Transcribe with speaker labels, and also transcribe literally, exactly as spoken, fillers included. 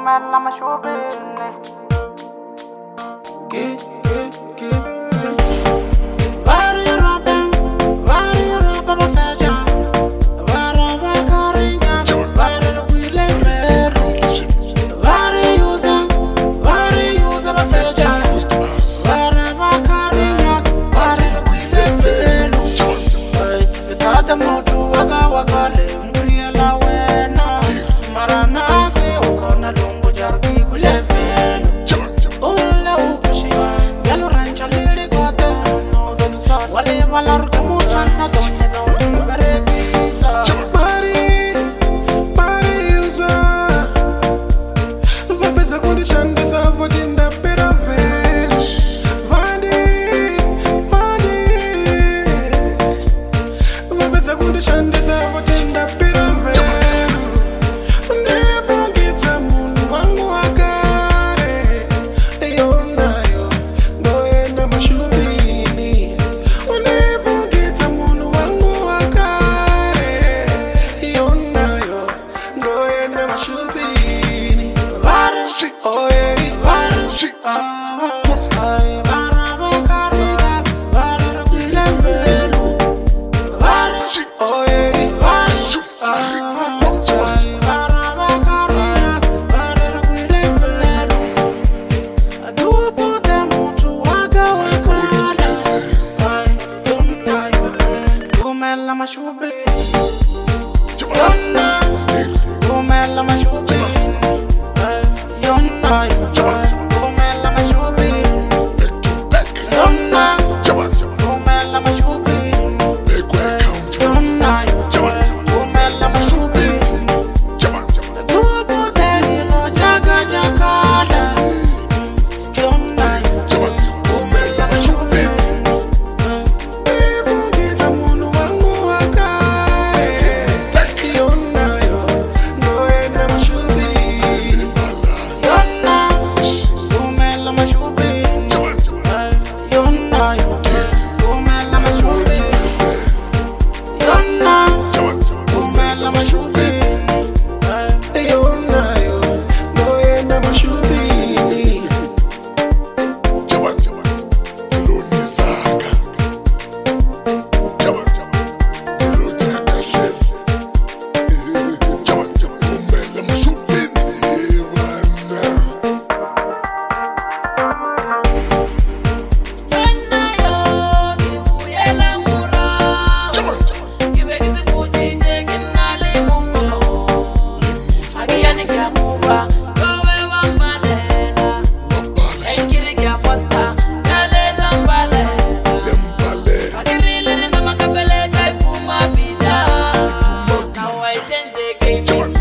Speaker 1: kumela mashubini. Ki, ki, ki, ki. Vari roba, vari roba mafeja. Vari bakarinya, vari wile veru. Vari yuza, vari yuza mafeja. Vari bakarinya, vari wile veru. Tata mutu waka wakale, mkulia la wena. Marana se ukona lungu jargi kule velu. Ula ukushi, yalu rancha lili kwata. Wale valar kamuchana donye gauli barekisa.
Speaker 2: Bari, bari uza. Vapesa kundi shande sa vodinda pera velu. Vandi, vandi. Vapesa kundi shande sa vodinda pera velu. Oh yeah, she, uh, ay, bara bakarinya, bara wile velu. She, oh yeah, uh, ay, bara bakarinya, bara wile velu. Adu puta mutu waka wakale, ay, yonna yo, kumela mashubi, yonna, kumela mashubi.
Speaker 1: Change the game.